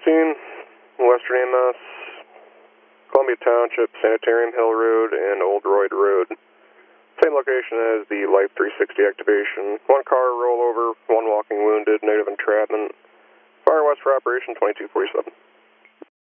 scene, Western AMS, Columbia Township, Sanitarium Hill Road, and Old Royd Road. Same location as the Life 360 activation. One car rollover, one walking wounded, negative entrapment. Fire west for operation 2247.